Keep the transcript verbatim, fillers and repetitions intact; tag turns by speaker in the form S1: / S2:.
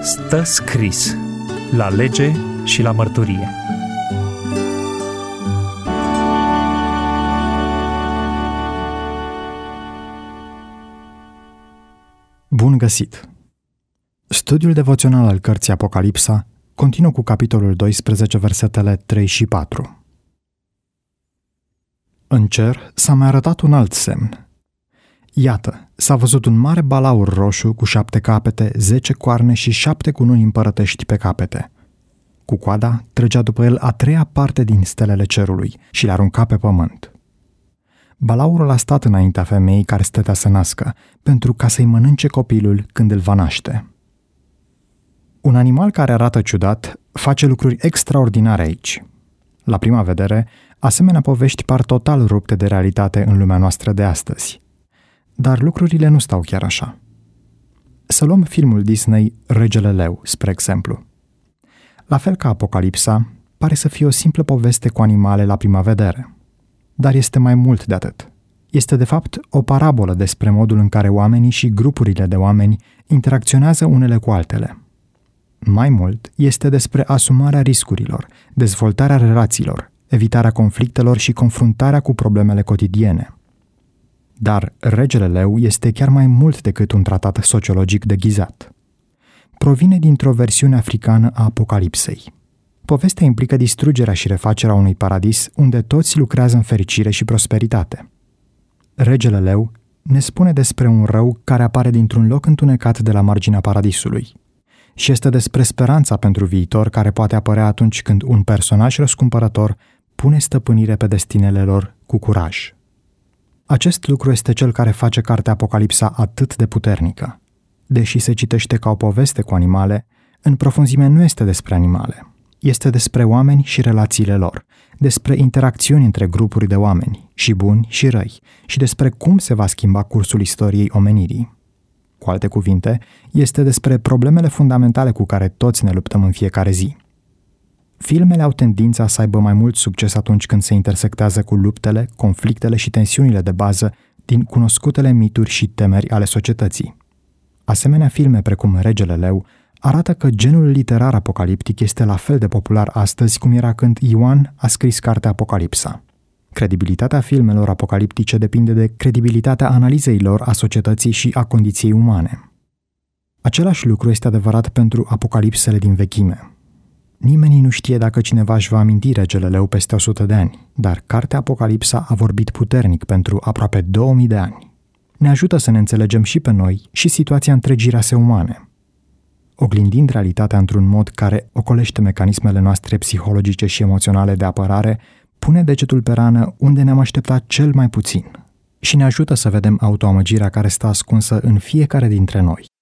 S1: Stă scris la lege și la mărturie.
S2: Bun găsit! Studiul devoțional al cărții Apocalipsa continuă cu capitolul doisprezece, versetele trei și patru. În cer s-a mai arătat un alt semn. Iată, s-a văzut un mare balaur roșu cu șapte capete, zece coarne și șapte cununi împărătești pe capete. Cu coada trăgea după el a treia parte din stelele cerului și le arunca pe pământ. Balaurul a stat înaintea femeii care stătea să nască, pentru ca să-i mănânce copilul când îl va naște. Un animal care arată ciudat face lucruri extraordinare aici. La prima vedere, asemenea povești par total rupte de realitate în lumea noastră de astăzi. Dar lucrurile nu stau chiar așa. Să luăm filmul Disney Regele Leu, spre exemplu. La fel ca Apocalipsa, pare să fie o simplă poveste cu animale la prima vedere. Dar este mai mult de atât. Este de fapt o parabolă despre modul în care oamenii și grupurile de oameni interacționează unele cu altele. Mai mult, este despre asumarea riscurilor, dezvoltarea relațiilor, evitarea conflictelor și confruntarea cu problemele cotidiene. Dar Regele Leu este chiar mai mult decât un tratat sociologic deghizat. Provine dintr-o versiune africană a Apocalipsei. Povestea implică distrugerea și refacerea unui paradis unde toți lucrează în fericire și prosperitate. Regele Leu ne spune despre un rău care apare dintr-un loc întunecat de la marginea paradisului. Și este despre speranța pentru viitor care poate apărea atunci când un personaj răscumpărător pune stăpânire pe destinele lor cu curaj. Acest lucru este cel care face cartea Apocalipsa atât de puternică. Deși se citește ca o poveste cu animale, în profunzime nu este despre animale. Este despre oameni și relațiile lor, despre interacțiuni între grupuri de oameni, și buni și răi, și despre cum se va schimba cursul istoriei omenirii. Cu alte cuvinte, este despre problemele fundamentale cu care toți ne luptăm în fiecare zi. Filmele au tendința să aibă mai mult succes atunci când se intersectează cu luptele, conflictele și tensiunile de bază din cunoscutele mituri și temeri ale societății. Asemenea filme precum Regele Leu arată că genul literar apocaliptic este la fel de popular astăzi cum era când Ioan a scris cartea Apocalipsa. Credibilitatea filmelor apocaliptice depinde de credibilitatea analizei lor a societății și a condiției umane. Același lucru este adevărat pentru apocalipsele din vechime. Nimeni nu știe dacă cineva își va aminti Regele Leu peste o sută de ani, dar cartea Apocalipsa a vorbit puternic pentru aproape două mii de ani. Ne ajută să ne înțelegem și pe noi și situația întregii rase umane. Oglindind realitatea într-un mod care ocolește mecanismele noastre psihologice și emoționale de apărare, pune degetul pe rană unde ne-am așteptat cel mai puțin și ne ajută să vedem autoamăgirea care stă ascunsă în fiecare dintre noi.